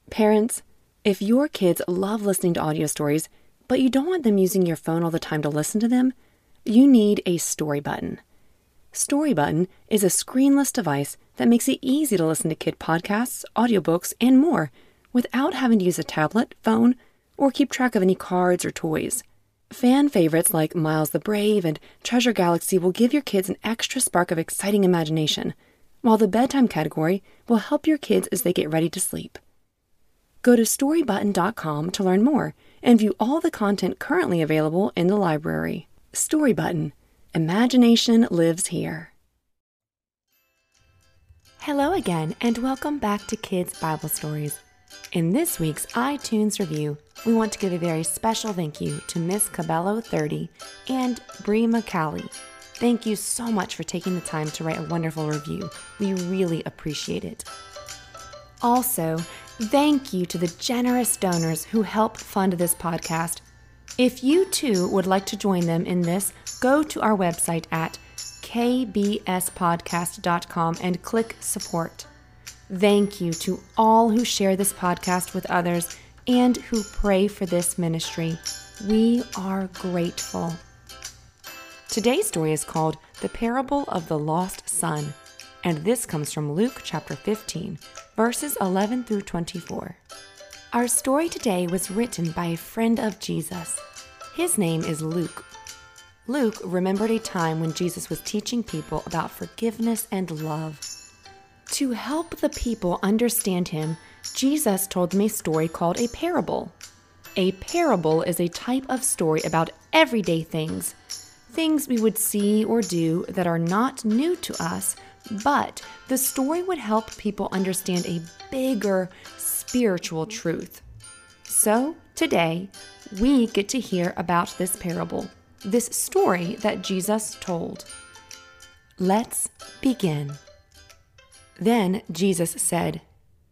Parents, if your kids love listening to audio stories, but you don't want them using your phone all the time to listen to them, you need a Story Button. Story Button is a screenless device that makes it easy to listen to kid podcasts, audiobooks, and more without having to use a tablet, phone, or keep track of any cards or toys. Fan favorites like Miles the Brave and Treasure Galaxy will give your kids an extra spark of exciting imagination, while the bedtime category will help your kids as they get ready to sleep. Go to storybutton.com to learn more and view all the content currently available in the library. Story Button. Imagination lives here. Hello again, and welcome back to Kids Bible Stories. In this week's iTunes review, we want to give a very special thank you to Miss Cabello 30 and Bree McCallie. Thank you so much for taking the time to write a wonderful review. We really appreciate it. Also, thank you to the generous donors who help fund this podcast. If you too would like to join them in this, go to our website at kbspodcast.com and click support. Thank you to all who share this podcast with others and who pray for this ministry. We are grateful. Today's story is called The Parable of the Lost Son, and this comes from Luke chapter 15, verses 11 through 24. Our story today was written by a friend of Jesus. His name is Luke. Luke remembered a time when Jesus was teaching people about forgiveness and love. To help the people understand him, Jesus told them a story called a parable. A parable is a type of story about everyday things we would see or do that are not new to us, but the story would help people understand a bigger spiritual truth. So today, we get to hear about this parable, this story that Jesus told. Let's begin. Then Jesus said,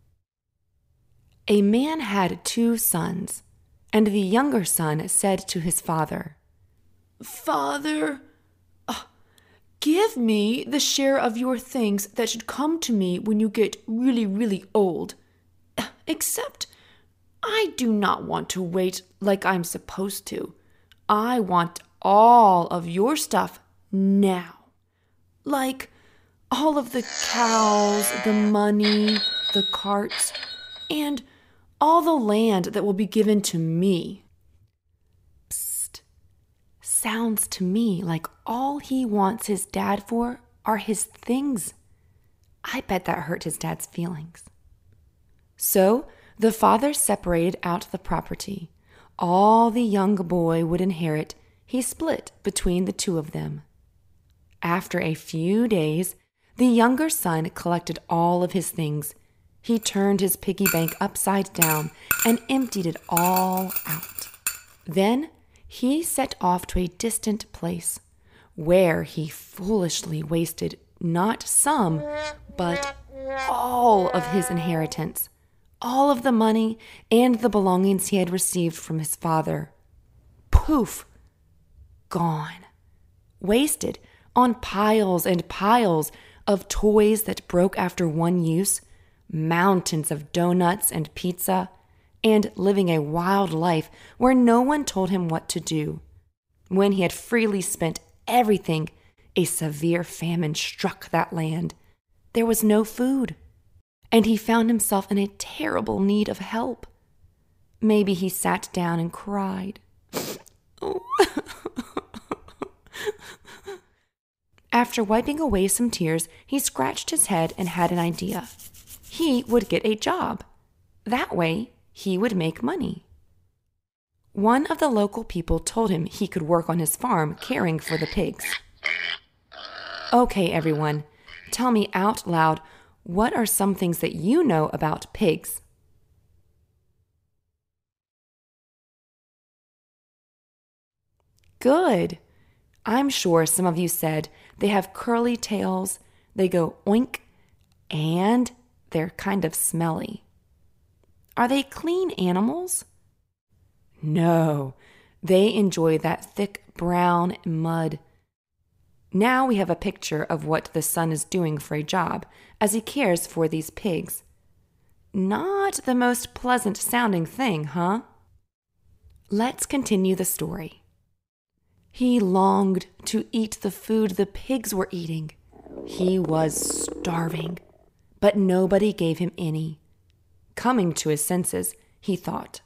"A man had 2 sons, and the younger son said to his father, 'Father, give me the share of your things that should come to me when you get really, really old. Except I do not want to wait like I'm supposed to. I want all of your stuff now. Like all of the cows, the money, the carts, and all the land that will be given to me.'" Psst. Sounds to me like all he wants his dad for are his things. I bet that hurt his dad's feelings. So the father separated out the property. All the young boy would inherit, he split between the 2 of them. After a few days, the younger son collected all of his things. He turned his piggy bank upside down and emptied it all out. Then he set off to a distant place, where he foolishly wasted not some, but all of his inheritance, all of the money and the belongings he had received from his father. Poof! Gone. Wasted on piles and piles of toys that broke after one use, mountains of donuts and pizza, and living a wild life where no one told him what to do. When he had freely spent everything, a severe famine struck that land. There was no food, and he found himself in a terrible need of help. Maybe he sat down and cried. After wiping away some tears, he scratched his head and had an idea. He would get a job. That way, he would make money. One of the local people told him he could work on his farm caring for the pigs. Okay, everyone, tell me out loud, what are some things that you know about pigs? Good. I'm sure some of you said they have curly tails, they go oink, and they're kind of smelly. Are they clean animals? No, they enjoy that thick brown mud. Now we have a picture of what the son is doing for a job as he cares for these pigs. Not the most pleasant sounding thing, huh? Let's continue the story. He longed to eat the food the pigs were eating. He was starving, but nobody gave him any. Coming to his senses, he thought,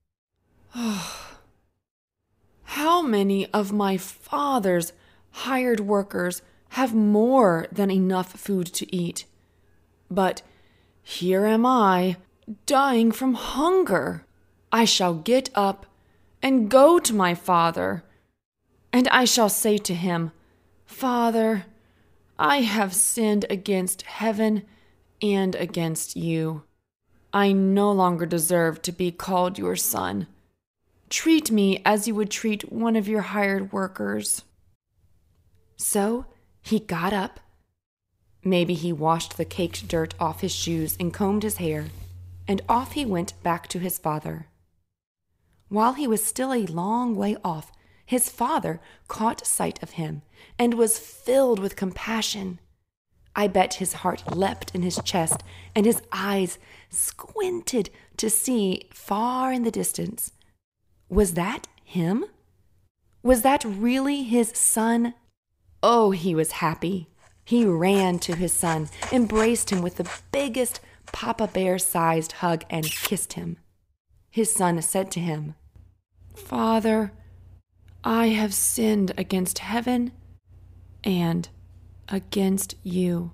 how many of my father's hired workers have more than enough food to eat? But here am I, dying from hunger. I shall get up and go to my father, and I shall say to him, Father, I have sinned against heaven and against you. I no longer deserve to be called your son. Treat me as you would treat one of your hired workers. So he got up. Maybe he washed the caked dirt off his shoes and combed his hair, and off he went back to his father. While he was still a long way off, his father caught sight of him and was filled with compassion. I bet his heart leapt in his chest and his eyes squinted to see far in the distance. Was that him? Was that really his son? Oh, he was happy. He ran to his son, embraced him with the biggest Papa Bear-sized hug, and kissed him. His son said to him, Father, I have sinned against heaven and against you.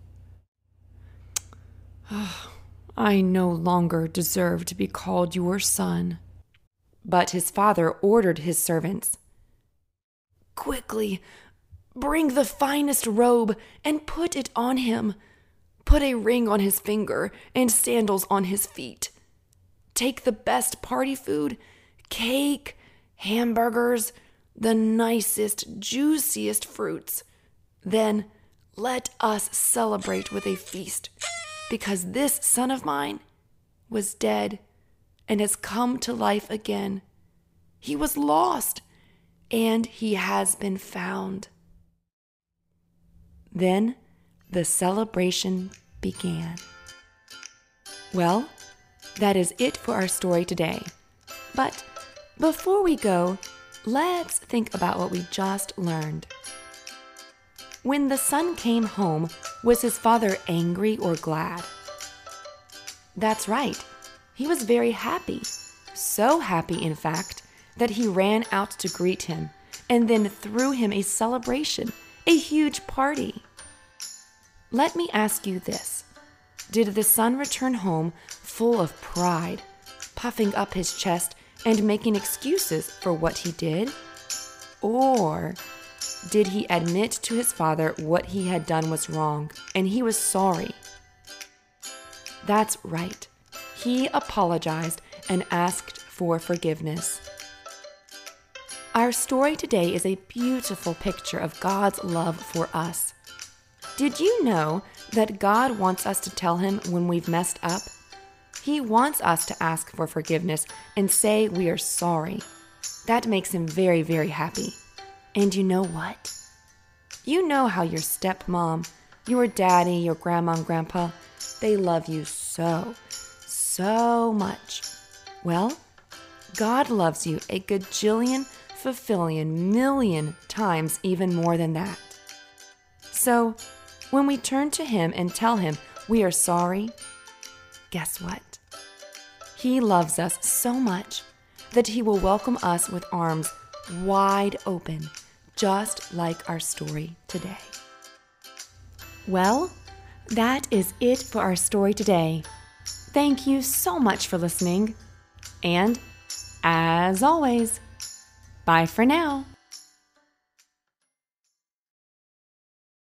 I no longer deserve to be called your son. But his father ordered his servants, Quickly, bring the finest robe and put it on him. Put a ring on his finger and sandals on his feet. Take the best party food, cake, hamburgers, the nicest, juiciest fruits. Then let us celebrate with a feast, because this son of mine was dead and has come to life again. He was lost, and he has been found. Then the celebration began. Well, that is it for our story today. But before we go, let's think about what we just learned. When the son came home, was his father angry or glad? That's right. He was very happy. So happy, in fact, that he ran out to greet him and then threw him a celebration, a huge party. Let me ask you this. Did the son return home full of pride, puffing up his chest and making excuses for what he did? Or did he admit to his father what he had done was wrong and he was sorry? That's right. He apologized and asked for forgiveness. Our story today is a beautiful picture of God's love for us. Did you know that God wants us to tell him when we've messed up? He wants us to ask for forgiveness and say we are sorry. That makes him very, very happy. And you know what? You know how your stepmom, your daddy, your grandma and grandpa, they love you so much. Well, God loves you a gajillion, fulfillion, million times even more than that. So, when we turn to him and tell him we are sorry, guess what? He loves us so much that he will welcome us with arms wide open, just like our story today. Well, that is it for our story today. Thank you so much for listening. And, as always, bye for now.